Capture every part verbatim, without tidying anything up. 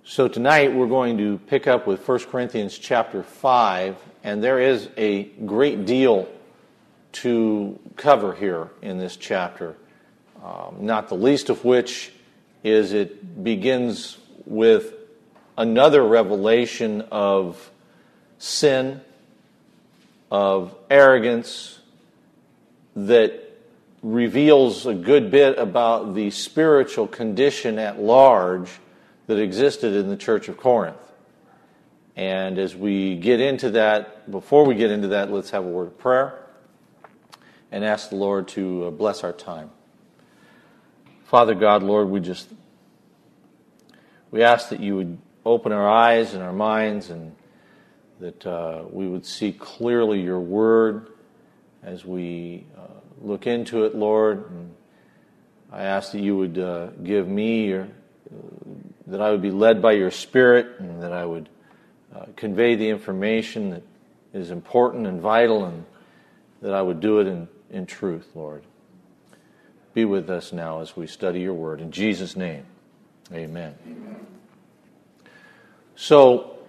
So tonight we're going to pick up with First Corinthians chapter five, and there is a great deal to cover here in this chapter, um, not the least of which is it begins with another revelation of sin, of arrogance, that reveals a good bit about the spiritual condition at large that existed in the church of Corinth. And as we get into that, before we get into that, let's have a word of prayer and ask the Lord to bless our time. Father God, Lord, we just, we ask that you would open our eyes and our minds, and that uh, we would see clearly your word as we uh, look into it, Lord. And I ask that you would uh, give me your that I would be led by your Spirit, and that I would uh, convey the information that is important and vital, and that I would do it in, in truth, Lord. Be with us now as we study your word. In Jesus' name, amen. Amen. So,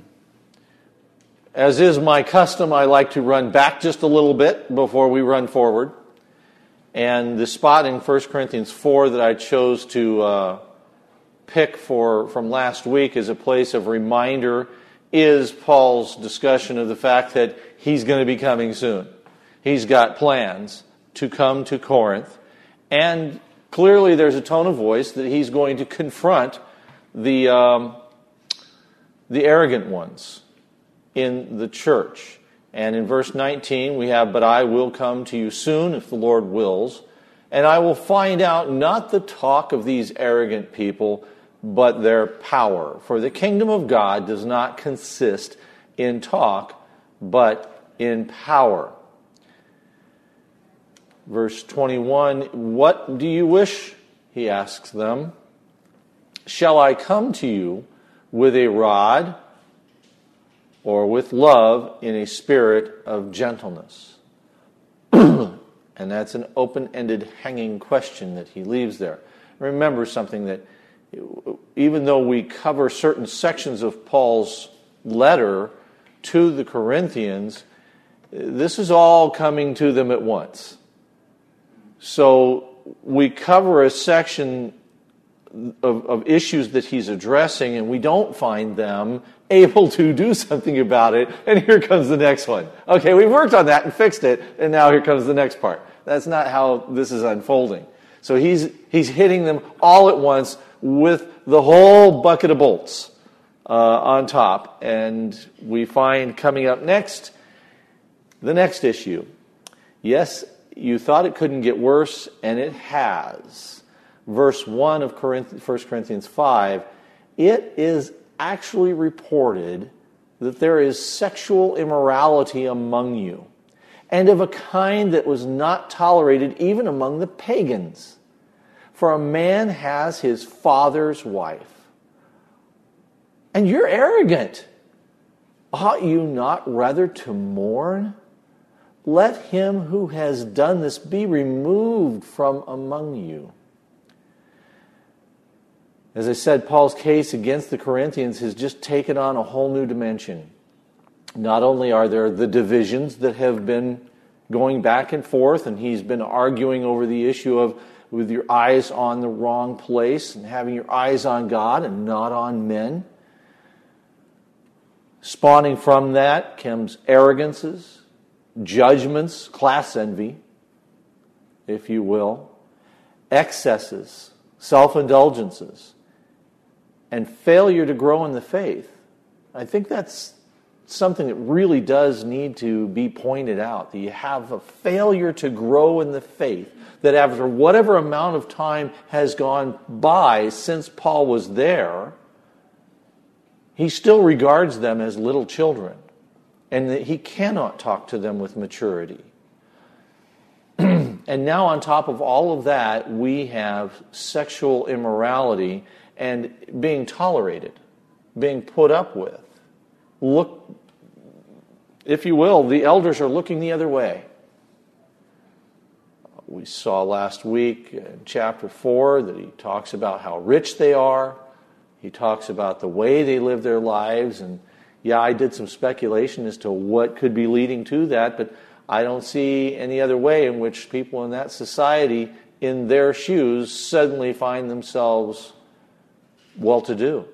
as is my custom, I like to run back just a little bit before we run forward. And the spot in First Corinthians four that I chose to uh, pick for from last week as a place of reminder is Paul's discussion of the fact that he's going to be coming soon. He's got plans to come to Corinth, and clearly there's a tone of voice that he's going to confront the um, the arrogant ones in the church. And in verse nineteen we have, "But I will come to you soon, if the Lord wills, and I will find out not the talk of these arrogant people, but their power. For the kingdom of God does not consist in talk, but in power." Verse twenty-one, "What do you wish?" he asks them. "Shall I come to you with a rod, or with love in a spirit of gentleness?" And that's an open-ended, hanging question that he leaves there. Remember something, that even though we cover certain sections of Paul's letter to the Corinthians, this is all coming to them at once. So we cover a section of, of issues that he's addressing, and we don't find them able to do something about it, and here comes the next one. Okay, we've worked on that and fixed it, and now here comes the next part. That's not how this is unfolding. So he's he's hitting them all at once with the whole bucket of bolts uh, on top. And we find coming up next, the next issue. Yes, you thought it couldn't get worse, and it has. Verse one of First Corinthians five, "It is actually reported that there is sexual immorality among you, and of a kind that was not tolerated even among the pagans. For a man has his father's wife. And you're arrogant. Ought you not rather to mourn? Let him who has done this be removed from among you." As I said, Paul's case against the Corinthians has just taken on a whole new dimension. Not only are there the divisions that have been going back and forth, and he's been arguing over the issue of with your eyes on the wrong place and having your eyes on God and not on men. Spawning from that comes arrogances, judgments, class envy, if you will, excesses, self-indulgences, and failure to grow in the faith. I think that's something that really does need to be pointed out, that you have a failure to grow in the faith, that after whatever amount of time has gone by since Paul was there, he still regards them as little children, and that he cannot talk to them with maturity. And now on top of all of that, we have sexual immorality and being tolerated, being put up with. Look, if you will, the elders are looking the other way. We saw last week in chapter four that he talks about how rich they are. He talks about the way they live their lives. And yeah, I did some speculation as to what could be leading to that, but I don't see any other way in which people in that society, in their shoes, suddenly find themselves well-to-do.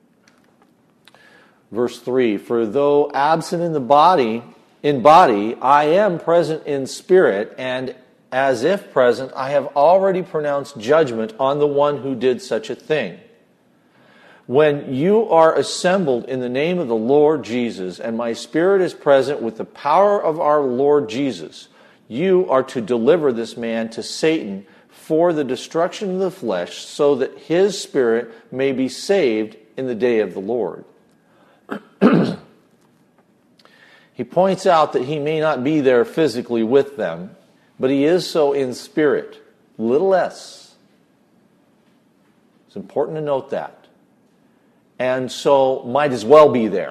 Verse three, for though absent in the body, in body, I am present in spirit, and as if present, I have already pronounced judgment on the one who did such a thing. When you are assembled in the name of the Lord Jesus, and my spirit is present with the power of our Lord Jesus, you are to deliver this man to Satan for the destruction of the flesh, so that his spirit may be saved in the day of the Lord. He points out that he may not be there physically with them, but he is so in spirit. Little s. It's important to note that. And so might as well be there.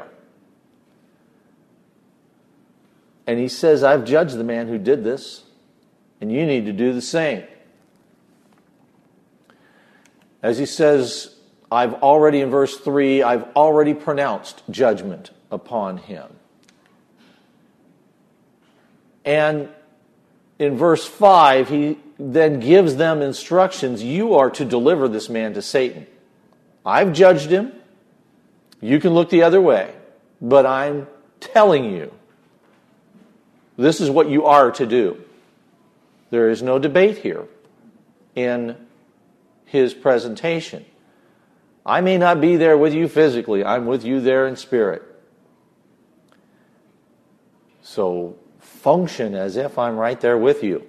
And he says, I've judged the man who did this, and you need to do the same. As he says, I've already, in verse three, I've already pronounced judgment upon him. And in verse five, he then gives them instructions. You are to deliver this man to Satan. I've judged him. You can look the other way, but I'm telling you, this is what you are to do. There is no debate here in his presentation. I may not be there with you physically. I'm with you there in spirit. So function as if I'm right there with you.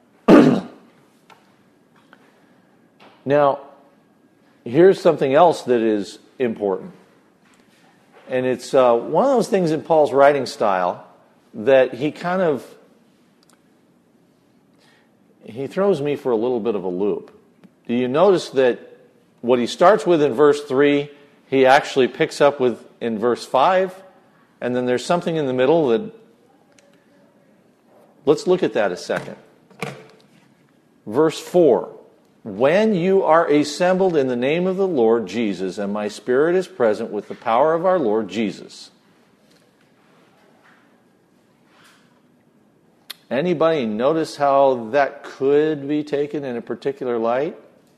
Now, here's something else that is important. And it's uh, one of those things in Paul's writing style that he kind of, he throws me for a little bit of a loop. Do you notice that what he starts with in verse three, he actually picks up with in verse five, and then there's something in the middle that, let's look at that a second. Verse four, when you are assembled in the name of the Lord Jesus, and my spirit is present with the power of our Lord Jesus. Anybody notice how that could be taken in a particular light?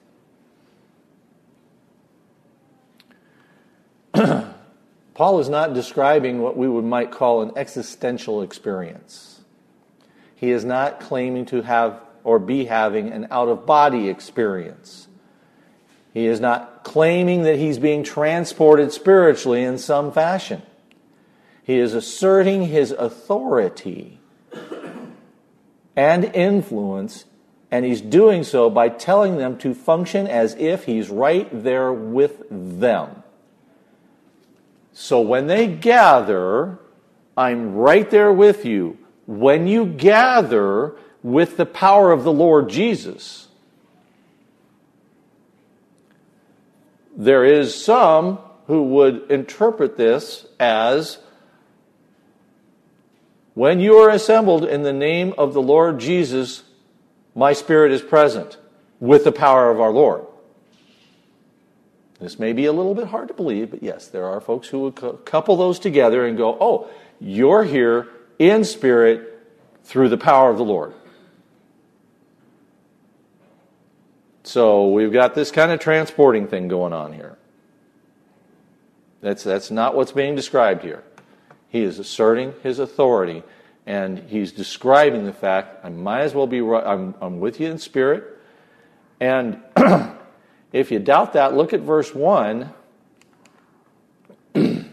Paul is not describing what we would might call an existential experience. He is not claiming to have or be having an out-of-body experience. He is not claiming that he's being transported spiritually in some fashion. He is asserting his authority and influence, and he's doing so by telling them to function as if he's right there with them. So when they gather, I'm right there with you. When you gather with the power of the Lord Jesus, there is some who would interpret this as, when you are assembled in the name of the Lord Jesus, my spirit is present with the power of our Lord. This may be a little bit hard to believe, but yes, there are folks who would couple those together and go, oh, you're here in spirit through the power of the Lord. So we've got this kind of transporting thing going on here. That's, that's not what's being described here. He is asserting his authority, and he's describing the fact, I might as well be right, I'm, I'm with you in spirit. And if you doubt that, look at verse one. It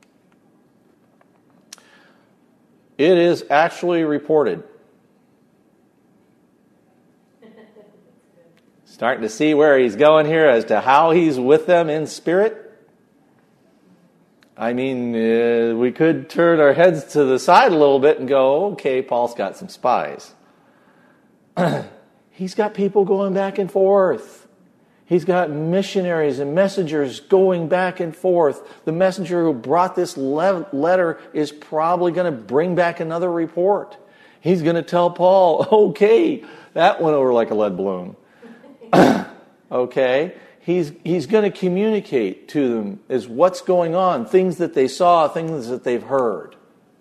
is actually reported. Starting to see where he's going here as to how he's with them in spirit. I mean, uh, we could turn our heads to the side a little bit and go, okay, Paul's got some spies. He's got people going back and forth. He's got missionaries and messengers going back and forth. The messenger who brought this le- letter is probably going to bring back another report. He's going to tell Paul, okay, that went over like a lead balloon. Okay? he's, he's going to communicate to them is what's going on, things that they saw, things that they've heard.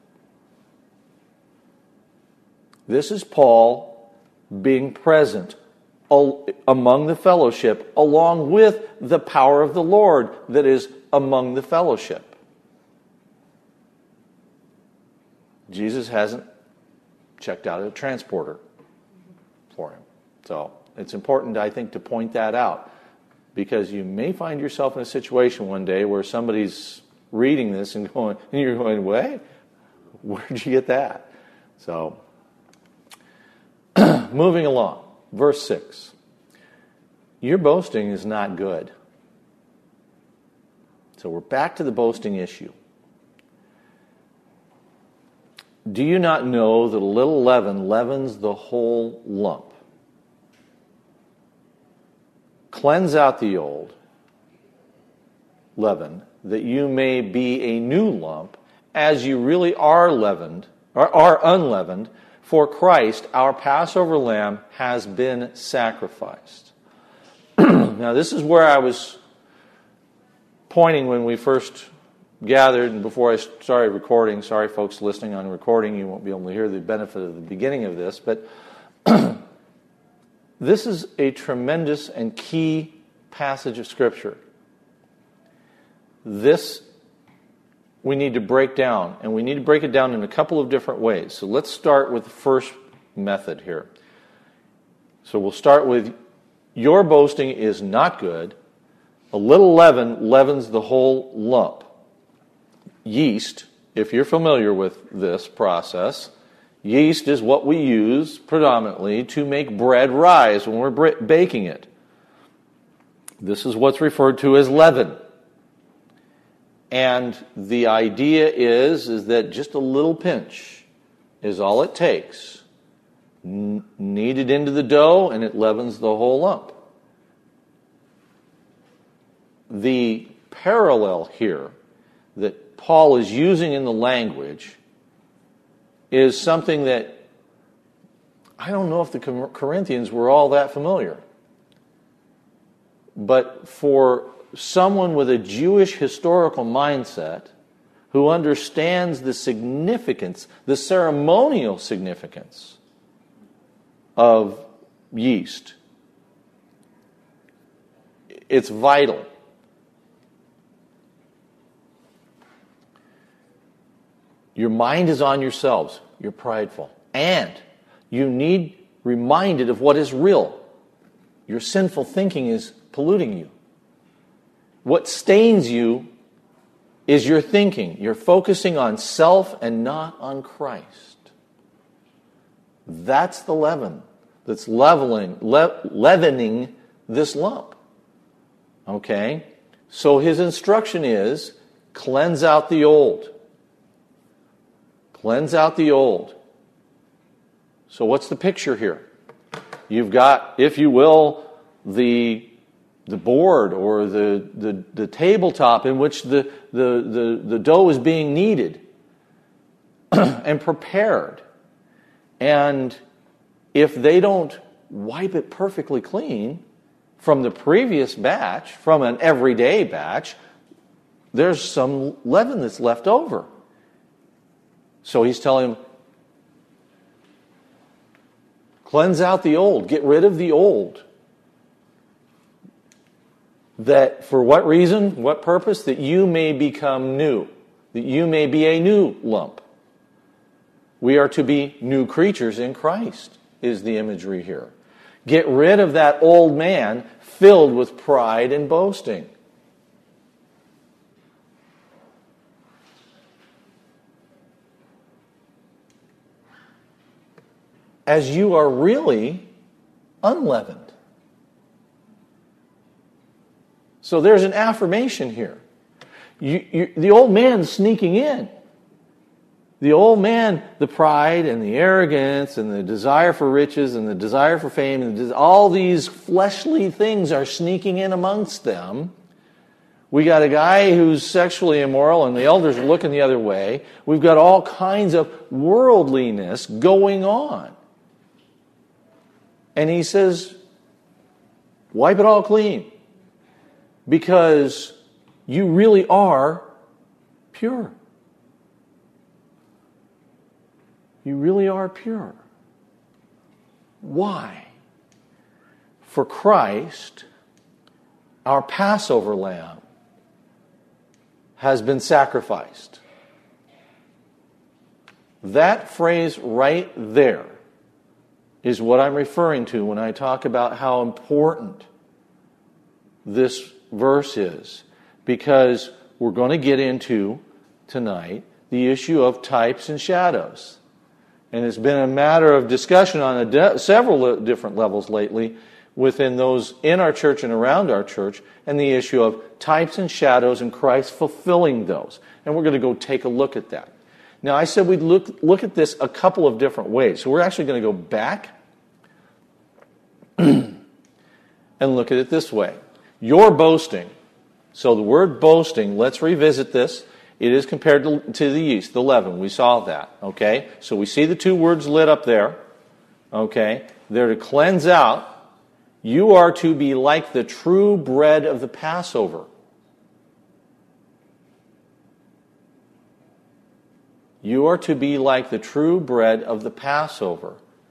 This is Paul being present among the fellowship, along with the power of the Lord that is among the fellowship. Jesus hasn't checked out a transporter for him. So it's important, I think, to point that out, because you may find yourself in a situation one day where somebody's reading this and going, and you're going, "Wait, where'd you get that?" So, moving along, verse six. Your boasting is not good. So we're back to the boasting issue. Do you not know that a little leaven leavens the whole lump? Cleanse out the old leaven, that you may be a new lump, as you really are leavened, or are unleavened, for Christ, our Passover lamb, has been sacrificed. Now, this is where I was pointing when we first gathered, and before I started recording. Sorry, folks listening on recording, you won't be able to hear the benefit of the beginning of this, but this is a tremendous and key passage of Scripture. This we need to break down, and we need to break it down in a couple of different ways. So let's start with the first method here. So we'll start with, your boasting is not good. A little leaven leavens the whole lump. Yeast, if you're familiar with this process, yeast is what we use predominantly to make bread rise when we're baking it. This is what's referred to as leaven. And the idea is, is that just a little pinch is all it takes. Knead it into the dough and it leavens the whole lump. The parallel here that Paul is using in the language is something that I don't know if the Corinthians were all that familiar. But for someone with a Jewish historical mindset who understands the significance, the ceremonial significance of yeast, it's vital. Your mind is on yourselves. You're prideful. And you need reminded of what is real. Your sinful thinking is polluting you. What stains you is your thinking. You're focusing on self and not on Christ. That's the leaven that's leveling, le- leavening this lump. Okay? So his instruction is, cleanse out the old. Cleanse out the old. So what's the picture here? You've got, if you will, the the board or the, the, the tabletop in which the, the, the, the dough is being kneaded and prepared. And if they don't wipe it perfectly clean from the previous batch, from an everyday batch, there's some leaven that's left over. So he's telling them, cleanse out the old, get rid of the old. That for what reason, what purpose? That you may become new, that you may be a new lump. We are to be new creatures in Christ, is the imagery here. Get rid of that old man filled with pride and boasting. As you are really unleavened. So there's an affirmation here. You, you, the old man's sneaking in. The old man, the pride and the arrogance and the desire for riches and the desire for fame, and all these fleshly things are sneaking in amongst them. We got a guy who's sexually immoral and the elders are looking the other way. We've got all kinds of worldliness going on. And he says, wipe it all clean. because you really are pure. You really are pure. Why? For Christ, our Passover lamb, has been sacrificed. That phrase right there is what I'm referring to when I talk about how important this verse is, because we're going to get into tonight the issue of types and shadows. And it's been a matter of discussion on a de- several different levels lately within those in our church and around our church, and the issue of types and shadows and Christ fulfilling those. And we're going to go take a look at that. Now, I said we'd look, look at this a couple of different ways. So we're actually going to go back and look at it this way. Your boasting. So the word boasting, let's revisit this. It is compared to, to the yeast, the leaven. We saw that, okay? So we see the two words lit up there, okay? They're to cleanse out. You are to be like the true bread of the Passover. You are to be like the true bread of the Passover.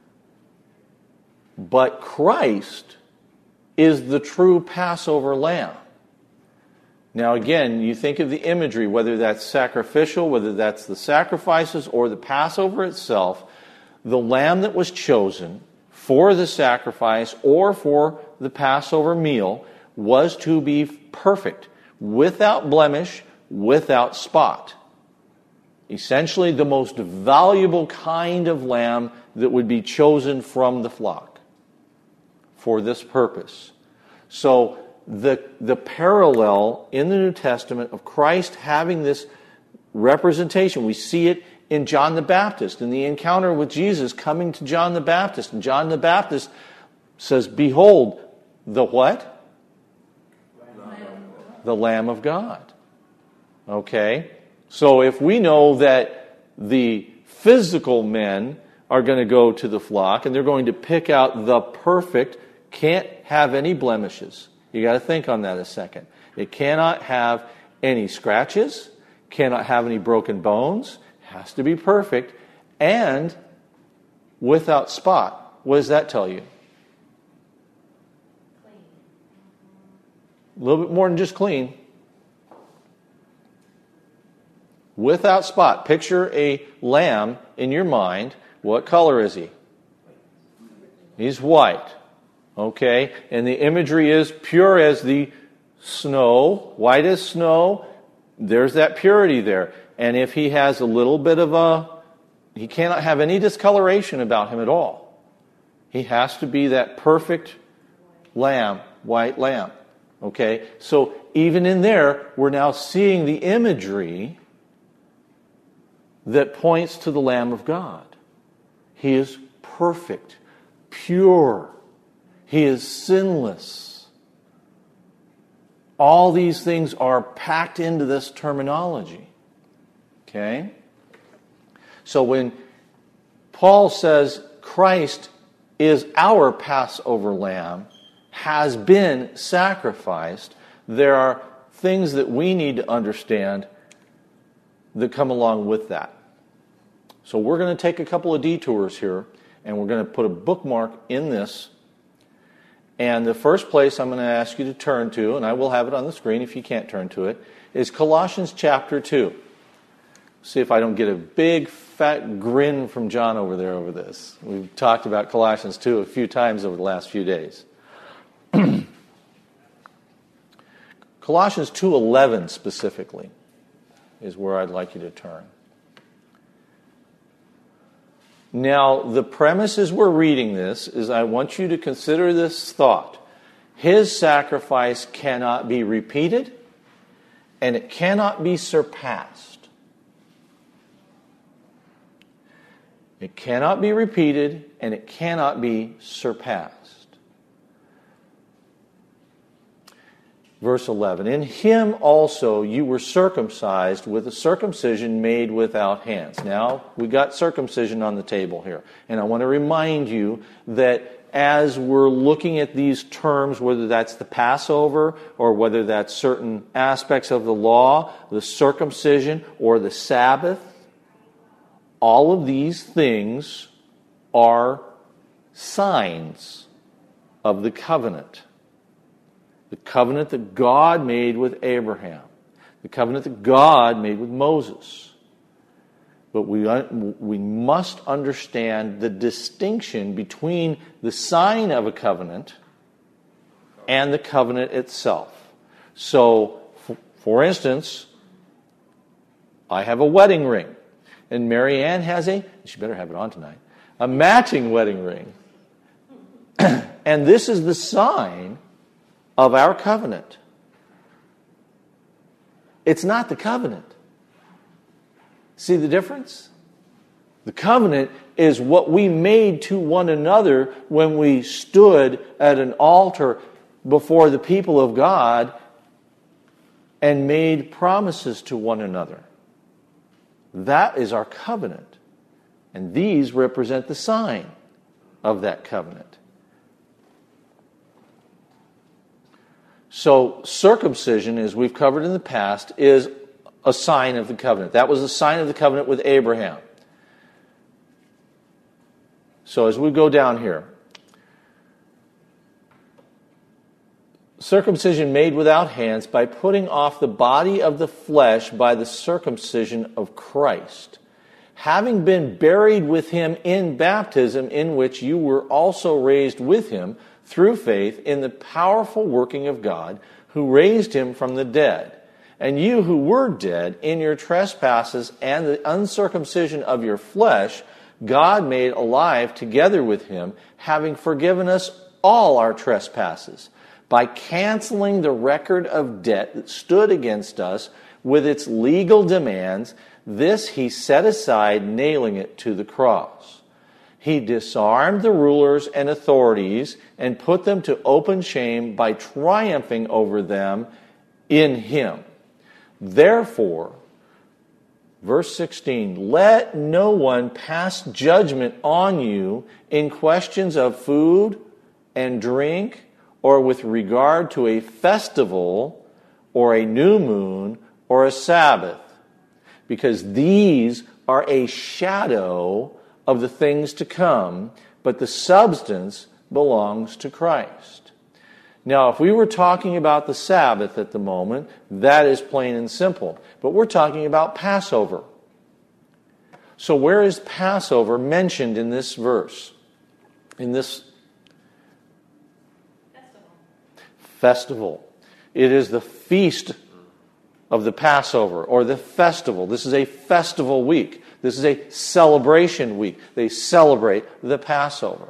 But Christ is the true Passover lamb. Now again, you think of the imagery, whether that's sacrificial, whether that's the sacrifices or the Passover itself, the lamb that was chosen for the sacrifice or for the Passover meal was to be perfect, without blemish, without spot. Essentially the most valuable kind of lamb that would be chosen from the flock for this purpose. So the, the parallel in the New Testament of Christ having this representation, we see it in John the Baptist, in the encounter with Jesus coming to John the Baptist. And John the Baptist says, behold, the what? Lamb. The Lamb of God. Okay? So if we know that the physical men are going to go to the flock and they're going to pick out the perfect, can't have any blemishes. You got to think on that a second. It cannot have any scratches, cannot have any broken bones, has to be perfect, and without spot. What does that tell you? Clean. A little bit more than just clean. Without spot. Picture a lamb in your mind. What color is he? He's white. Okay? And the imagery is pure as the snow, white as snow. There's that purity there. And if he has a little bit of a, he cannot have any discoloration about him at all. He has to be that perfect lamb, white lamb. Okay? So even in there, we're now seeing the imagery that points to the Lamb of God. He is perfect, pure. He is sinless. All these things are packed into this terminology. Okay? So when Paul says Christ is our Passover lamb, has been sacrificed, there are things that we need to understand that come along with that. So we're going to take a couple of detours here, and we're going to put a bookmark in this. And the first place I'm going to ask you to turn to, and I will have it on the screen if you can't turn to it, is Colossians chapter two. See if I don't get a big fat grin from John over there over this. We've talked about Colossians two a few times over the last few days. Colossians two eleven specifically is where I'd like you to turn. Now, the premise as we're reading this is I want you to consider this thought. His sacrifice cannot be repeated, and it cannot be surpassed. It cannot be repeated, and it cannot be surpassed. Verse eleven, in him also you were circumcised with a circumcision made without hands. Now, we got circumcision on the table here. And I want to remind you that as we're looking at these terms, whether that's the Passover or whether that's certain aspects of the law, the circumcision or the Sabbath, all of these things are signs of the covenant. The covenant that God made with Abraham. The covenant that God made with Moses. But we, we must understand the distinction between the sign of a covenant and the covenant itself. So, for, for instance, I have a wedding ring. And Mary Ann has a, she better have it on tonight, a matching wedding ring. And this is the sign of our covenant. It's not the covenant. See the difference? The covenant is what we made to one another when we stood at an altar before the people of God and made promises to one another. That is our covenant. And these represent the sign of that covenant. So circumcision, as we've covered in the past, is a sign of the covenant. That was a sign of the covenant with Abraham. So as we go down here, circumcision made without hands by putting off the body of the flesh by the circumcision of Christ, having been buried with him in baptism, in which you were also raised with him through faith in the powerful working of God, who raised him from the dead. And you who were dead in your trespasses and the uncircumcision of your flesh, God made alive together with him, having forgiven us all our trespasses, by canceling the record of debt that stood against us with its legal demands. This he set aside, nailing it to the cross. He disarmed the rulers and authorities and put them to open shame by triumphing over them in him. Therefore, verse sixteen, let no one pass judgment on you in questions of food and drink, or with regard to a festival, or a new moon, or a Sabbath, because these are a shadow of the things to come, but the substance belongs to Christ. Now, if we were talking about the Sabbath at the moment, that is plain and simple. But we're talking about Passover. So where is Passover mentioned in this verse? In this festival. Festival. It is the feast of the Passover, or the festival. This is a festival week. This is a celebration week. They celebrate the Passover.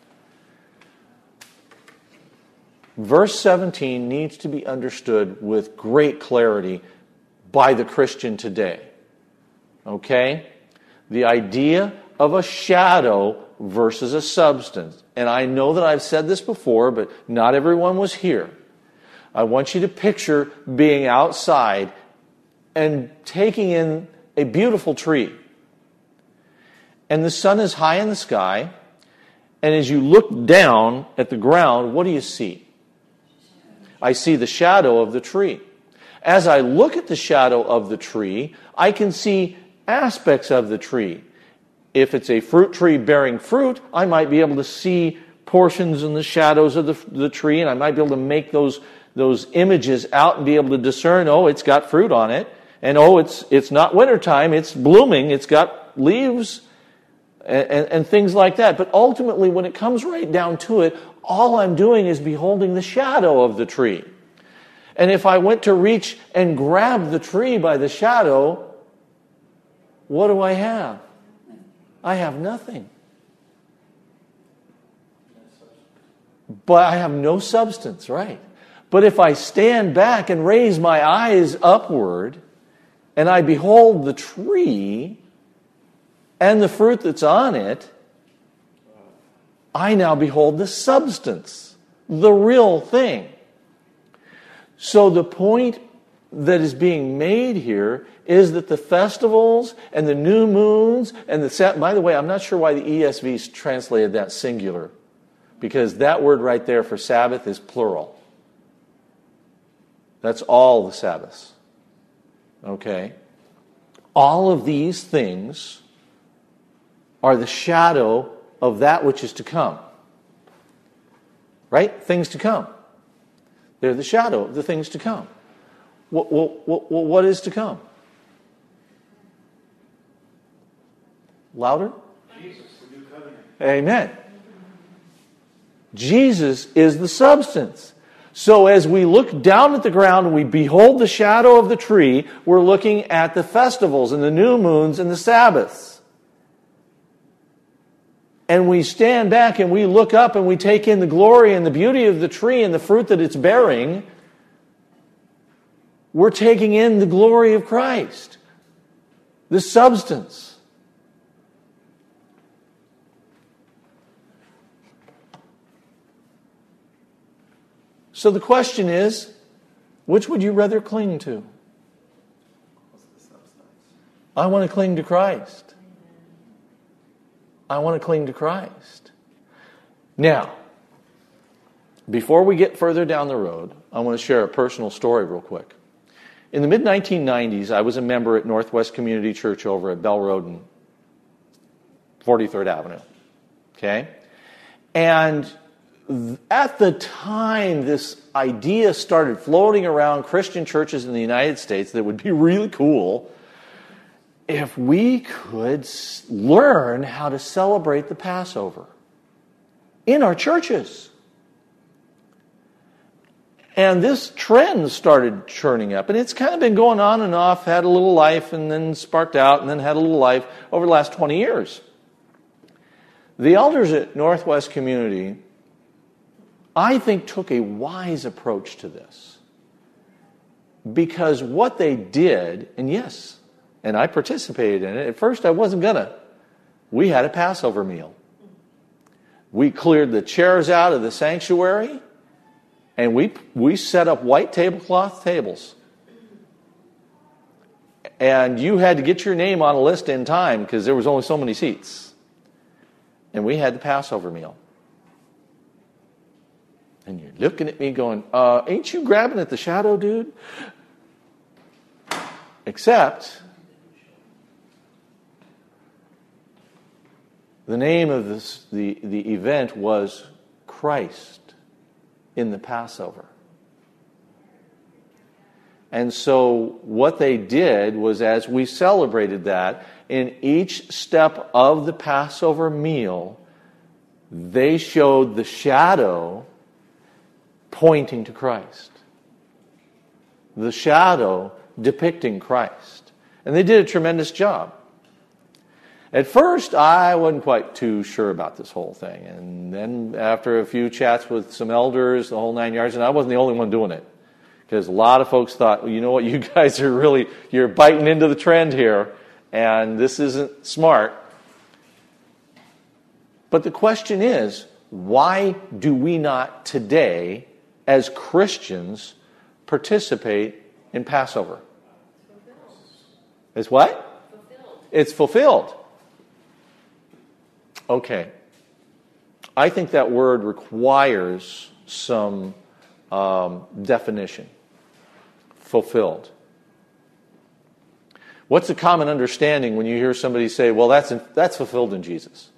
Verse seventeen needs to be understood with great clarity by the Christian today. Okay? The idea of a shadow versus a substance. And I know that I've said this before, but not everyone was here. I want you to picture being outside and taking in a beautiful tree. And the sun is high in the sky, and as you look down at the ground, what do you see? I see the shadow of the tree. As I look at the shadow of the tree, I can see aspects of the tree. If it's a fruit tree bearing fruit, I might be able to see portions in the shadows of the, the tree, and I might be able to make those, those images out and be able to discern, oh, it's got fruit on it, and oh, it's, it's not wintertime, it's blooming, it's got leaves, and, and, and things like that. But ultimately, when it comes right down to it, all I'm doing is beholding the shadow of the tree. And if I went to reach and grab the tree by the shadow, what do I have? I have nothing. But I have no substance, right? But if I stand back and raise my eyes upward, and I behold the tree and the fruit that's on it, I now behold the substance, the real thing. So the point that is being made here is that the festivals and the new moons and the... By the way, I'm not sure why the E S V's translated that singular. Because that word right there for Sabbath is plural. That's all the Sabbaths. Okay? All of these things are the shadow of that which is to come. Right? Things to come. They're the shadow of the things to come. Well, well, well, what is to come? Louder? Jesus, the new covenant. Amen. Jesus is the substance. So as we look down at the ground and we behold the shadow of the tree, we're looking at the festivals and the new moons and the Sabbaths. And we stand back and we look up and we take in the glory and the beauty of the tree and the fruit that it's bearing. We're taking in the glory of Christ, the substance. So the question is, which would you rather cling to? I want to cling to Christ. I want to cling to Christ. Now, before we get further down the road, I want to share a personal story real quick. In the mid nineteen nineties, I was a member at Northwest Community Church over at Bell Road and forty-third Avenue. Okay? And at the time this idea started floating around Christian churches in the United States that would be really cool if we could learn how to celebrate the Passover in our churches. And this trend started churning up, and it's kind of been going on and off, had a little life, and then sparked out, and then had a little life over the last twenty years. The elders at Northwest Community, I think, took a wise approach to this. Because what they did, and yes, and I participated in it, at first I wasn't gonna. We had a Passover meal. We cleared the chairs out of the sanctuary, and we we set up white tablecloth tables. And you had to get your name on a list in time because there was only so many seats. And we had the Passover meal. And you're looking at me going, uh, ain't you grabbing at the shadow, dude? Except the name of this, the, the event was Christ in the Passover. And so what they did was, as we celebrated that, in each step of the Passover meal, they showed the shadow pointing to Christ. The shadow depicting Christ. And they did a tremendous job. At first, I wasn't quite too sure about this whole thing. And then after a few chats with some elders, the whole nine yards, and I wasn't the only one doing it. Because a lot of folks thought, well, you know what, you guys are really, you're biting into the trend here, and this isn't smart. But the question is, why do we not today, as Christians, participate in Passover? It's what? Fulfilled. It's fulfilled. Okay. I think that word requires some um, definition. Fulfilled. What's the common understanding when you hear somebody say, well, that's in, that's fulfilled in Jesus?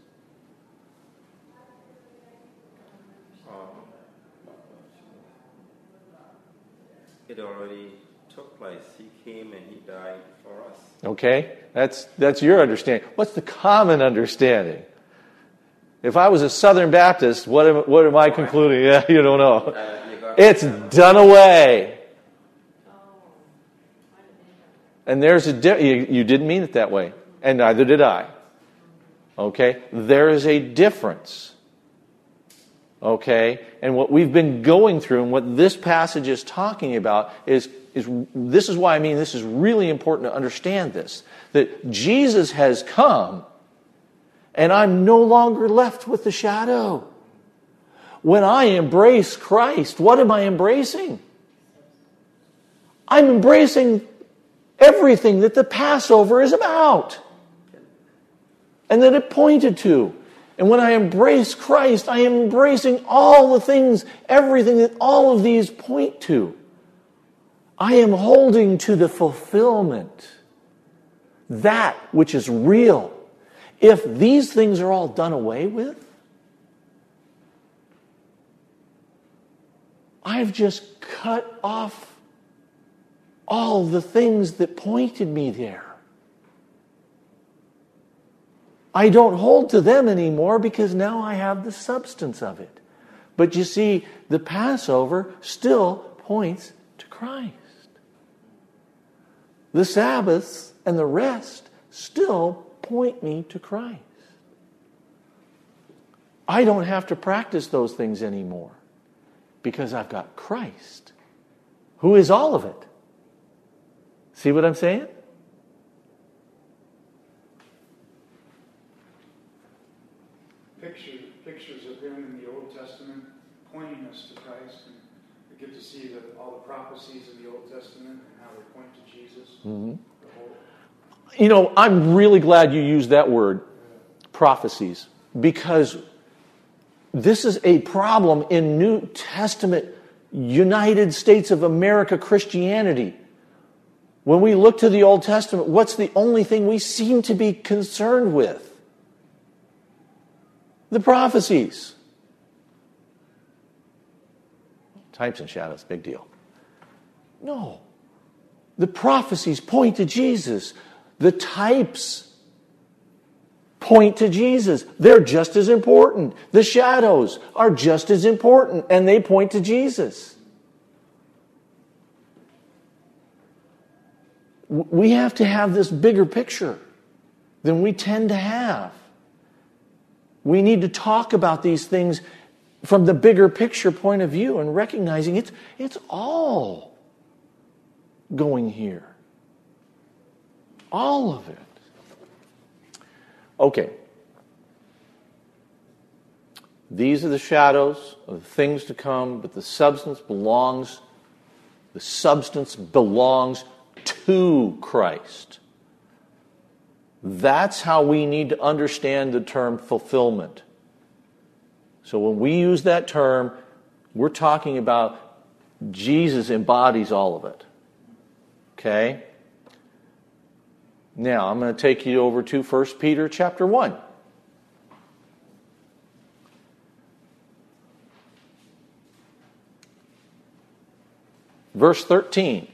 It already took place. He came and he died for us. Okay, that's that's your understanding. What's the common understanding? If I was a Southern Baptist, what am, what am I concluding? Yeah, you don't know. It's done away. And there's a di- you, you didn't mean it that way, and neither did I. Okay, there is a difference. Okay, and what we've been going through and what this passage is talking about is, is this is why I mean this is really important to understand this. That Jesus has come and I'm no longer left with the shadow. When I embrace Christ, what am I embracing? I'm embracing everything that the Passover is about and that it pointed to. And when I embrace Christ, I am embracing all the things, everything that all of these point to. I am holding to the fulfillment, that which is real. If these things are all done away with, I've just cut off all the things that pointed me there. I don't hold to them anymore because now I have the substance of it. But you see, the Passover still points to Christ. The Sabbaths and the rest still point me to Christ. I don't have to practice those things anymore because I've got Christ, who is all of it. See what I'm saying? Picture, pictures of him in the Old Testament pointing us to Christ, and we get to see the, all the prophecies in the Old Testament and how they point to Jesus. Mm-hmm. The whole, You know, I'm really glad you used that word, prophecies, because this is a problem in New Testament United States of America Christianity. When we look to the Old Testament, what's the only thing we seem to be concerned with? The prophecies. Types and shadows, big deal. No. The prophecies point to Jesus. The types point to Jesus. They're just as important. The shadows are just as important, and they point to Jesus. We have to have this bigger picture than we tend to have. We need to talk about these things from the bigger picture point of view and recognizing it's, it's all going here. All of it. Okay. These are the shadows of the things to come, but the substance belongs, the substance belongs to Christ. That's how we need to understand the term fulfillment. So when we use that term, we're talking about Jesus embodies all of it. Okay? Now, I'm going to take you over to First Peter chapter one. Verse thirteen.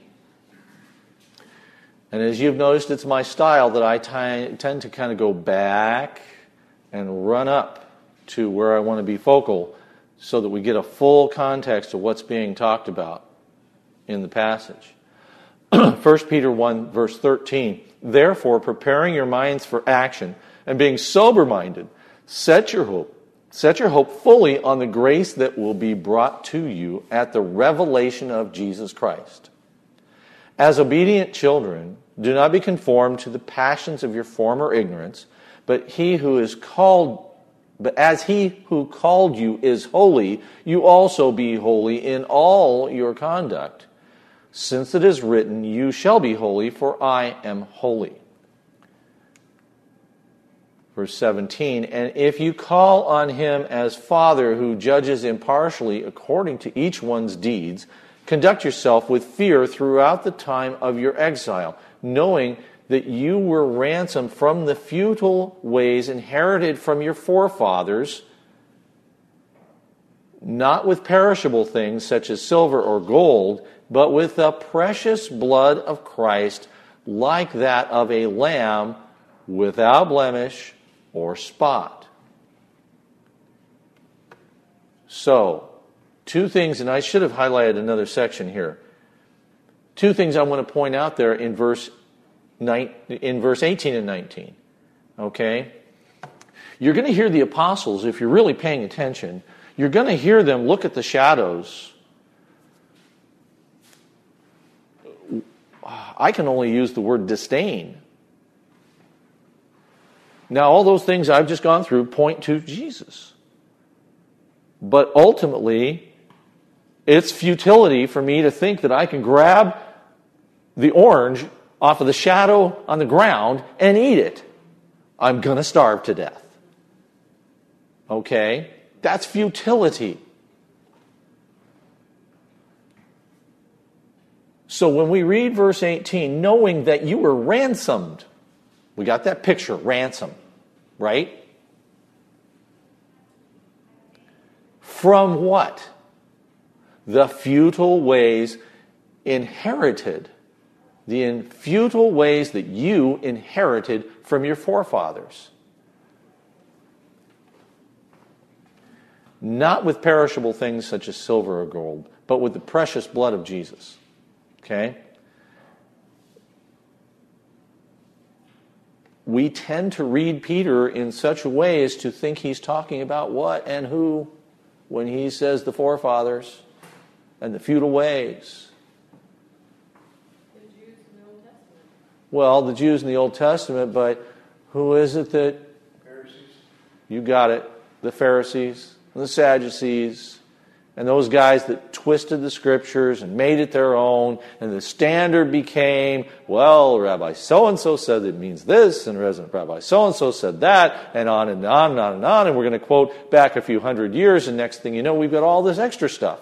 And as you've noticed, it's my style that I t- tend to kind of go back and run up to where I want to be focal so that we get a full context of what's being talked about in the passage. First Peter one, verse thirteen. Therefore, preparing your minds for action and being sober-minded, set your hope, set your hope fully on the grace that will be brought to you at the revelation of Jesus Christ. As obedient children, do not be conformed to the passions of your former ignorance, but he who is called, but as he who called you is holy, you also be holy in all your conduct. Since it is written, you shall be holy, for I am holy. Verse seventeen, and if you call on him as Father who judges impartially according to each one's deeds, conduct yourself with fear throughout the time of your exile, knowing that you were ransomed from the futile ways inherited from your forefathers, not with perishable things such as silver or gold, but with the precious blood of Christ, like that of a lamb without blemish or spot. So, two things, and I should have highlighted another section here. Two things I want to point out there in verse nine, in verse eighteen and nineteen. Okay? You're going to hear the apostles, if you're really paying attention, you're going to hear them look at the shadows. I can only use the word disdain. Now, all those things I've just gone through point to Jesus. But ultimately, it's futility for me to think that I can grab the orange off of the shadow on the ground and eat it. I'm going to starve to death. Okay? That's futility. So when we read verse eighteen, knowing that you were ransomed, we got that picture, ransom, right? From what? The futile ways inherited. The futile ways that you inherited from your forefathers. Not with perishable things such as silver or gold, but with the precious blood of Jesus. Okay? We tend to read Peter in such a way as to think he's talking about what and who when he says the forefathers and the futile ways. The Jews in the Old Testament. Well, the Jews in the Old Testament, but who is it that... Pharisees. You got it. The Pharisees and the Sadducees and those guys that twisted the Scriptures and made it their own, and the standard became, well, Rabbi so-and-so said it means this, and Rabbi so-and-so said that, and on and on and on and on, and we're going to quote back a few hundred years, and next thing you know, we've got all this extra stuff.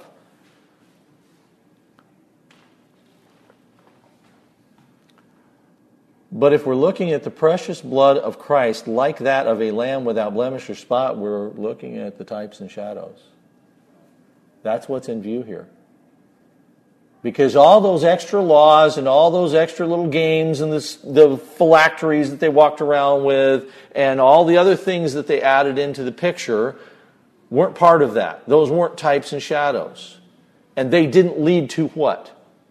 But if we're looking at the precious blood of Christ like that of a lamb without blemish or spot, we're looking at the types and shadows. That's what's in view here. Because all those extra laws and all those extra little games and this, the phylacteries that they walked around with and all the other things that they added into the picture weren't part of that. Those weren't types and shadows. And they didn't lead to what?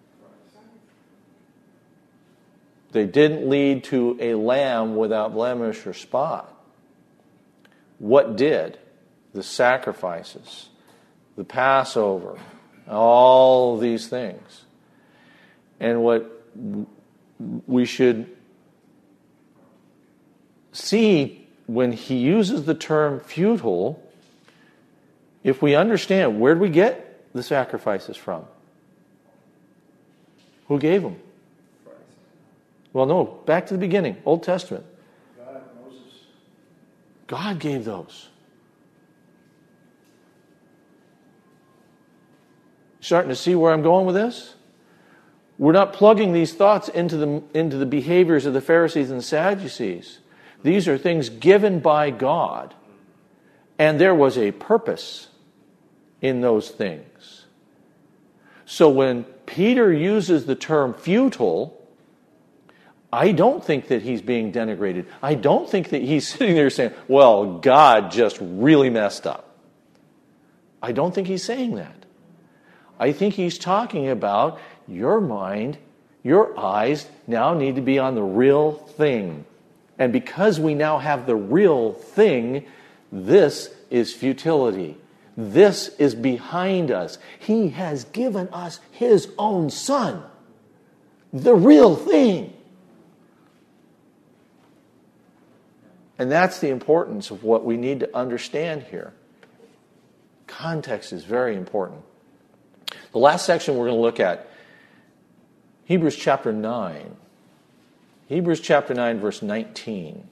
They didn't lead to a lamb without blemish or spot. What did? The sacrifices, the Passover, all these things. And what we should see when he uses the term futile, if we understand, where do we get the sacrifices from? Who gave them? Well, no, back to the beginning, Old Testament. God, Moses. God gave those. Starting to see where I'm going with this? We're not plugging these thoughts into the, into the behaviors of the Pharisees and the Sadducees. These are things given by God. And there was a purpose in those things. So when Peter uses the term futile, I don't think that he's being denigrated. I don't think that he's sitting there saying, well, God just really messed up. I don't think he's saying that. I think he's talking about your mind, your eyes now need to be on the real thing. And because we now have the real thing, this is futility. This is behind us. He has given us his own Son. The real thing. And that's the importance of what we need to understand here. Context is very important. The last section we're going to look at, Hebrews chapter nine. Hebrews chapter nine, verse nineteen.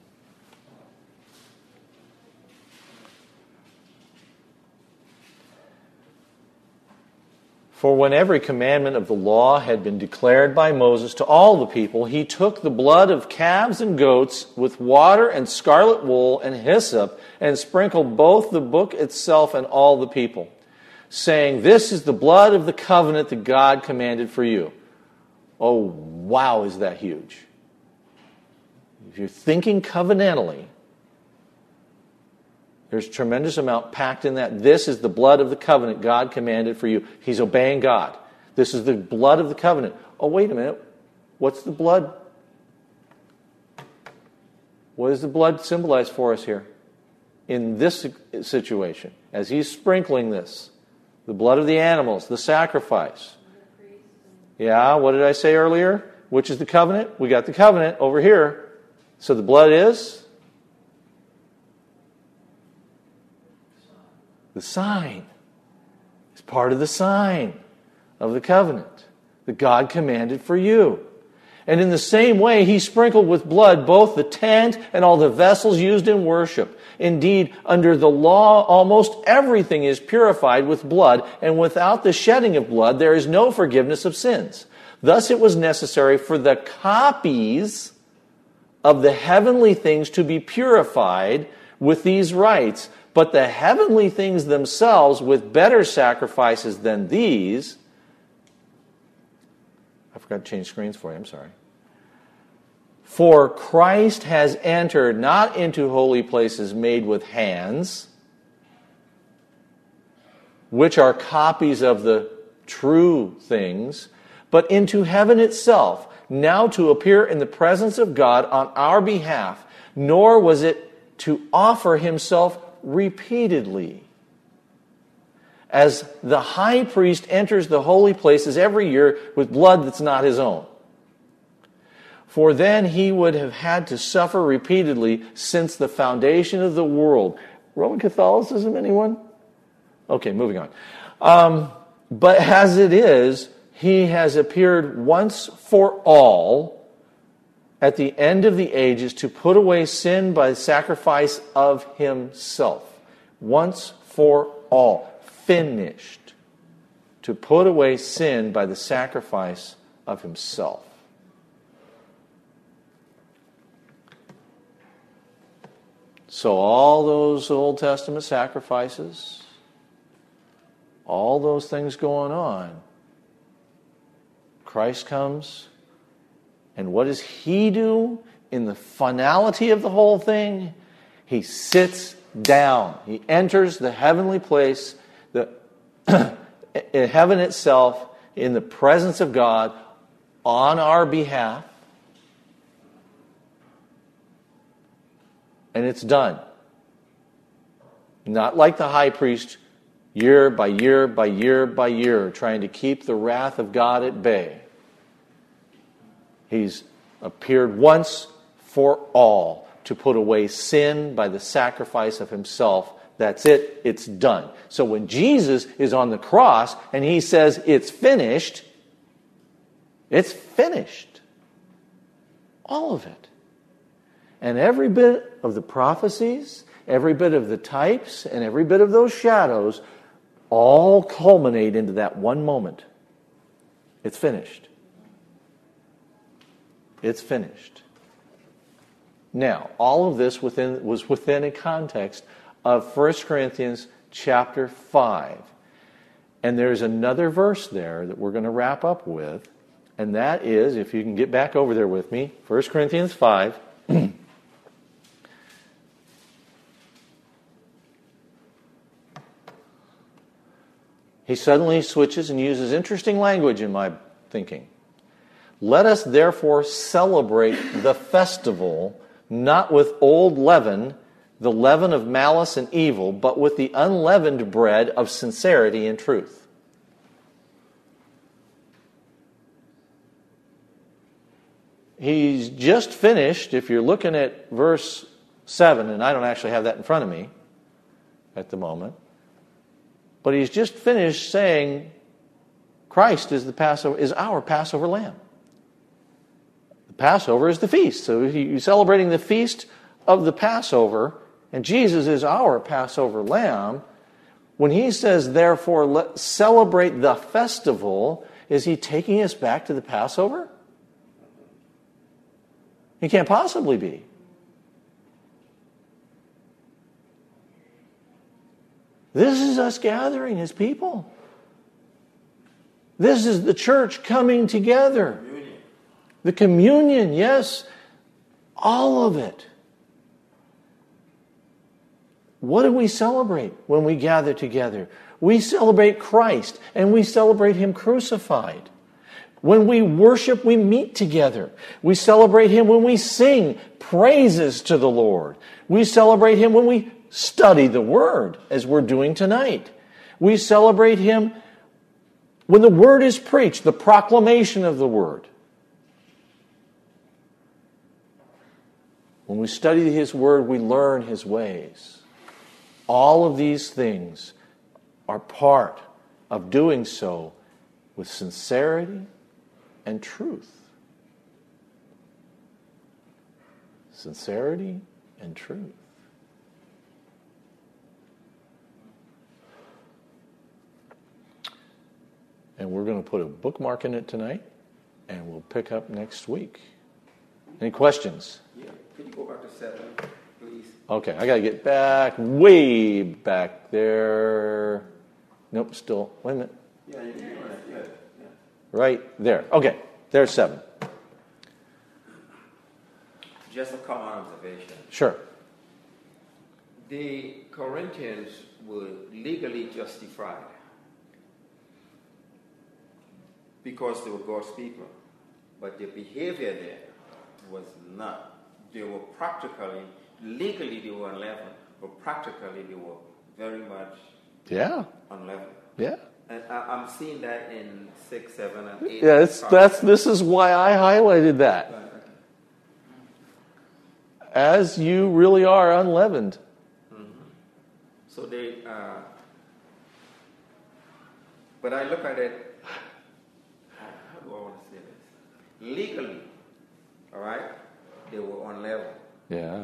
For when every commandment of the law had been declared by Moses to all the people, he took the blood of calves and goats with water and scarlet wool and hyssop and sprinkled both the book itself and all the people, saying, this is the blood of the covenant that God commanded for you. Oh, wow, is that huge. If you're thinking covenantally, there's a tremendous amount packed in that. This is the blood of the covenant God commanded for you. He's obeying God. This is the blood of the covenant. Oh, wait a minute. What's the blood? What does the blood symbolize for us here? In this situation, as he's sprinkling this, the blood of the animals, the sacrifice. Yeah, what did I say earlier? Which is the covenant? We got the covenant over here. So the blood is? The sign. It's part of the sign of the covenant that God commanded for you. And in the same way, he sprinkled with blood both the tent and all the vessels used in worship. Indeed, under the law, almost everything is purified with blood, and without the shedding of blood, there is no forgiveness of sins. Thus, it was necessary for the copies of the heavenly things to be purified with these rites, but the heavenly things themselves with better sacrifices than these. I forgot to change screens for you, I'm sorry. For Christ has entered not into holy places made with hands, which are copies of the true things, but into heaven itself, now to appear in the presence of God on our behalf, nor was it to offer himself repeatedly, as the high priest enters the holy places every year with blood that's not his own. For then he would have had to suffer repeatedly since the foundation of the world. Roman Catholicism, anyone? Okay, moving on. Um, but as it is, he has appeared once for all at the end of the ages to put away sin by the sacrifice of himself. Once for all. Finished. To put away sin by the sacrifice of himself. So all those Old Testament sacrifices, all those things going on, Christ comes, and what does he do in the finality of the whole thing? He sits down. He enters the heavenly place, the in heaven itself, in the presence of God, on our behalf. And it's done. Not like the high priest, year by year by year by year, trying to keep the wrath of God at bay. He's appeared once for all to put away sin by the sacrifice of himself. That's it. It's done. So when Jesus is on the cross and he says it's finished, it's finished. All of it. And every bit of the prophecies, every bit of the types, and every bit of those shadows all culminate into that one moment. It's finished. It's finished. Now, all of this within was within a context of First Corinthians chapter five. And there's another verse there that we're going to wrap up with, and that is, if you can get back over there with me, First Corinthians five. He suddenly switches and uses interesting language in my thinking. Let us therefore celebrate the festival, not with old leaven, the leaven of malice and evil, but with the unleavened bread of sincerity and truth. He's just finished, if you're looking at verse seven, and I don't actually have that in front of me at the moment, but he's just finished saying Christ is the Passover, is our Passover lamb. The Passover is the feast. So he's celebrating the feast of the Passover, and Jesus is our Passover lamb. When he says, therefore, let's celebrate the festival, is he taking us back to the Passover? He can't possibly be. This is us gathering as people. This is the church coming together. Communion. The communion, yes. All of it. What do we celebrate when we gather together? We celebrate Christ, and we celebrate him crucified. When we worship, we meet together. We celebrate him when we sing praises to the Lord. We celebrate him when we study the Word, as we're doing tonight. We celebrate him when the Word is preached, the proclamation of the Word. When we study his Word, we learn his ways. All of these things are part of doing so with sincerity and truth. sincerity and truth. And we're going to put a bookmark in it tonight, and we'll pick up next week. Any questions? Yeah. Could you go back to seven, please? Okay, I got to get back, way back there. Nope, still, wait a minute. Yeah, you can do it. Yeah, yeah. Right there. Okay, there's seven. Just a common observation. Sure. The Corinthians were legally justified because they were God's people, but their behavior there was not. They were practically, legally they were unleavened, but practically they were very much Yeah. unleavened. Yeah. And I, I'm seeing that in six, seven, and eight. Yeah, it's, that's, this is why I highlighted that. Right. As you really are unleavened. Mm-hmm. So they, uh, but I look at it, how do I want to say this? Legally, all right, they were unleavened, Yeah.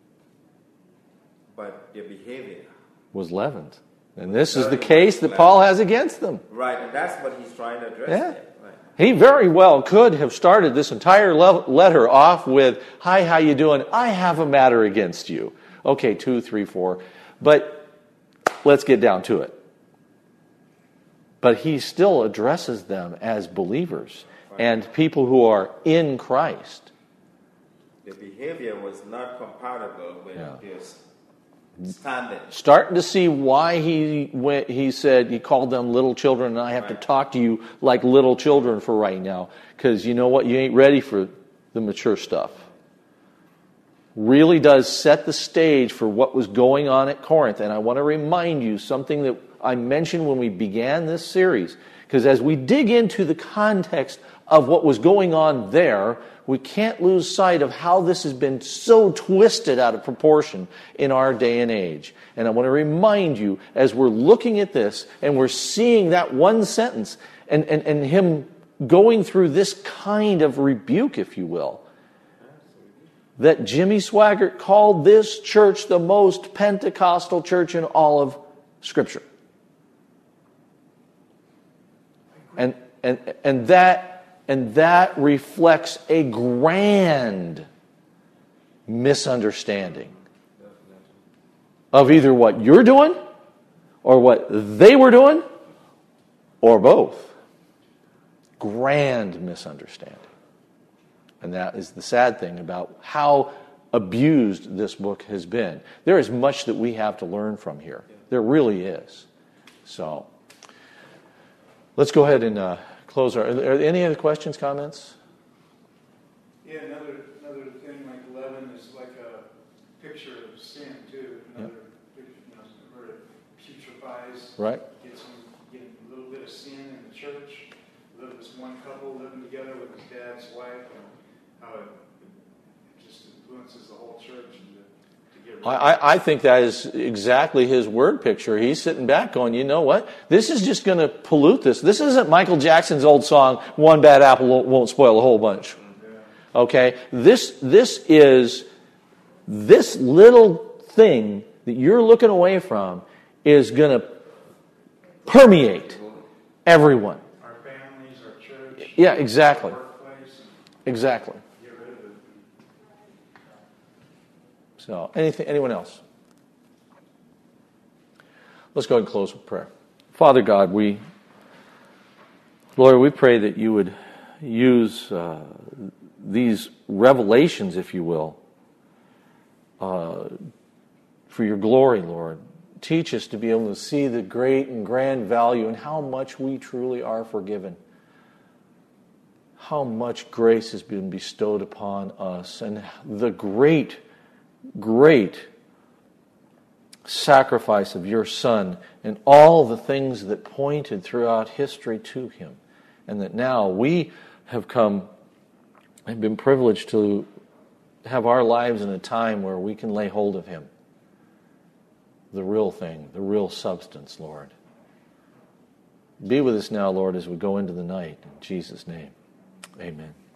but their behavior. Was leavened. And this is the case that Paul has against them. Right, and that's what he's trying to address Yeah. there. Right. He very well could have started this entire le- letter off with, "Hi, how you doing? I have a matter against you." Okay, two, three, four. But let's get down to it. But he still addresses them as believers and people who are in Christ. The behavior was not compatible with Yeah. their standing. Starting to see why he went, he said, he called them little children, and I have Right. to talk to you like little children for right now. Because you know what? You ain't ready for the mature stuff. Really does set the stage for what was going on at Corinth. And I want to remind you something that I mentioned when we began this series. Because as we dig into the context of what was going on there, we can't lose sight of how this has been so twisted out of proportion in our day and age. And I want to remind you, as we're looking at this and we're seeing that one sentence and, and, and him going through this kind of rebuke, if you will, that Jimmy Swaggart called this church the most Pentecostal church in all of Scripture. And and and that and that reflects a grand misunderstanding of either what you're doing or what they were doing or both. Grand misunderstanding. And that is the sad thing about how abused this book has been. There is much that we have to learn from here. There really is. So let's go ahead and uh, close our... Are there any other questions, comments? Yeah, another another thing like leaven is like a picture of sin too. Another picture, you know, where it putrefies. Right. Get some, get a little bit of sin in the church. Live this one couple living together with his dad's wife, and how it just influences the whole church. And to, to get rid of I, I think that is exactly his word picture. He's sitting back going, you know what? This is just going to pollute this. This isn't Michael Jackson's old song, "One bad apple won't, won't spoil a whole bunch." Okay? This, this is, this little thing that you're looking away from is going to permeate everyone. our families, our church. Yeah, exactly. Our workplace. Exactly. Get rid of it. So, anything, anyone else? Let's go ahead and close with prayer. Father God, we, Lord, we pray that you would use uh, these revelations, if you will, uh, for your glory, Lord. Teach us to be able to see the great and grand value and how much we truly are forgiven. How much grace has been bestowed upon us, and the great, great sacrifice of your Son and all the things that pointed throughout history to him. And that now we have come and been privileged to have our lives in a time where we can lay hold of him. The real thing, the real substance, Lord. Be with us now, Lord, as we go into the night. In Jesus' name, amen.